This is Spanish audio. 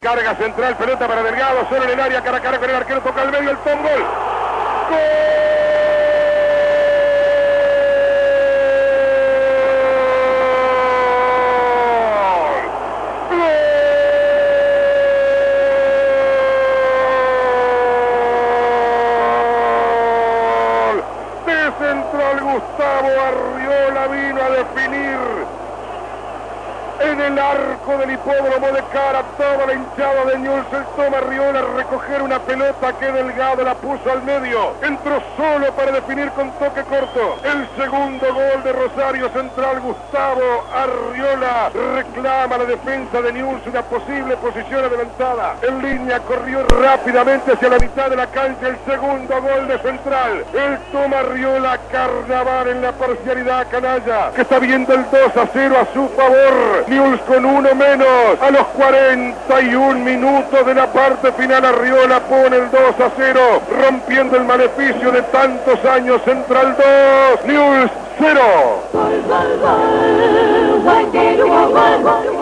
Carga Central, pelota para Delgado, solo en el área, cara a cara con el arquero, toca al medio, el Tom, gol. ¡Gol! Central Gustavo Arriola vino a definir en el arco del hipódromo de cara toda la hinchada de Newell's. El toma Arriola a recoger una pelota que Delgado la puso al medio, entró solo para definir con toque corto. El segundo gol de Rosario Central. Gustavo Arriola reclama la defensa de Newell's una posible posición adelantada. En línea corrió rápidamente hacia la mitad de la cancha. El segundo gol de Central. El toma Arriola. Carnaval en la parcialidad canalla, que está viendo el 2-0 a su favor. Newell's con uno menos. A los 41 minutos de la parte final, Arriola pone el 2-0, rompiendo el maleficio de tantos años. Central 2, Newell's 0.